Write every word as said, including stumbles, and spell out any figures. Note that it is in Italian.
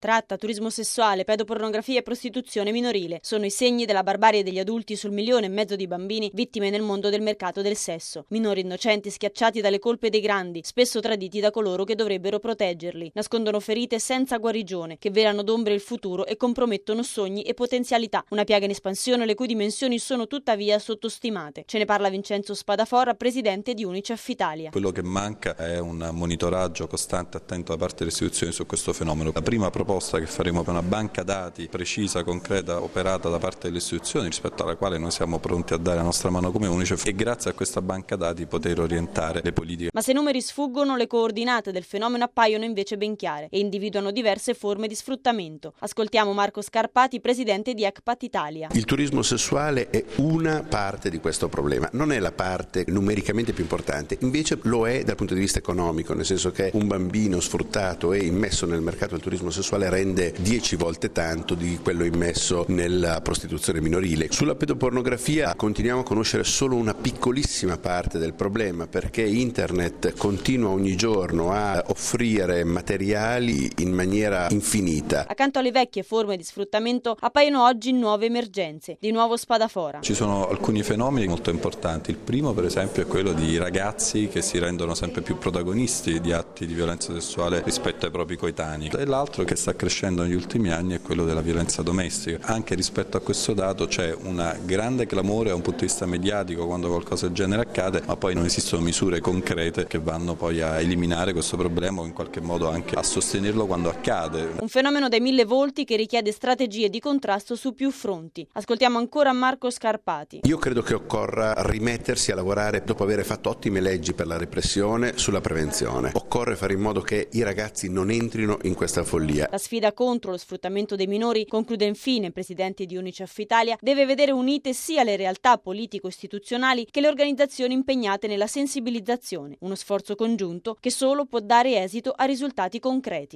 Tratta, turismo sessuale, pedopornografia e prostituzione minorile sono i segni della barbarie degli adulti sul milione e mezzo di bambini vittime nel mondo del mercato del sesso. Minori innocenti schiacciati dalle colpe dei grandi, spesso traditi da coloro che dovrebbero proteggerli. Nascondono ferite senza guarigione, che velano d'ombre il futuro e compromettono sogni e potenzialità. Una piaga in espansione le cui dimensioni sono tuttavia sottostimate. Ce ne parla Vincenzo Spadafora, presidente di Unicef Italia. Quello che manca è un monitoraggio costante e attento da parte delle istituzioni su questo fenomeno. La prima proposta che faremo è una banca dati precisa, concreta, operata da parte delle istituzioni, rispetto alla quale noi siamo pronti a dare la nostra mano come Unicef, e grazie a questa banca dati poter orientare le politiche. Ma se i numeri sfuggono, le coordinate del fenomeno appaiono invece ben chiare e individuano diverse forme di sfruttamento. Ascoltiamo Marco Scarpati, presidente di Ecpat Italia. Il turismo sessuale è una parte di questo problema, non è la parte numericamente più importante, invece lo è dal punto di vista economico, nel senso che un bambino sfruttato e immesso nel mercato del turismo sessuale rende dieci volte tanto di quello immesso nella prostituzione minorile. Sulla pedopornografia continuiamo a conoscere solo una piccolissima parte del problema, perché internet continua ogni giorno a offrire materiali in maniera infinita. Accanto alle vecchie forme di sfruttamento appaiono oggi nuove emergenze. Di nuovo Spadafora. Ci sono alcuni fenomeni molto importanti. Il primo, per esempio, è quello di ragazzi che si rendono sempre più protagonisti di atti di violenza sessuale rispetto ai propri coetanei. E l'altro che sta crescendo negli ultimi anni è quello della violenza domestica. Anche rispetto a questo dato c'è un grande clamore da un punto di vista mediatico quando qualcosa del genere accade, ma poi non esistono misure concrete che vanno poi a eliminare questo problema o in qualche modo anche a sostenerlo quando accade. Un fenomeno dai mille volti che richiede strategie di contrasto su più fronti. Ascoltiamo ancora Marco Scarpati. Io credo che occorra rimettersi a lavorare, dopo aver fatto ottime leggi per la repressione, sulla prevenzione. Occorre fare in modo che i ragazzi non entrino in questa follia. La sfida contro lo sfruttamento dei minori, conclude infine il presidente di Unicef Italia, deve vedere unite sia le realtà politico-istituzionali che le organizzazioni impegnate nella sensibilizzazione, uno sforzo congiunto che solo può dare esito a risultati concreti.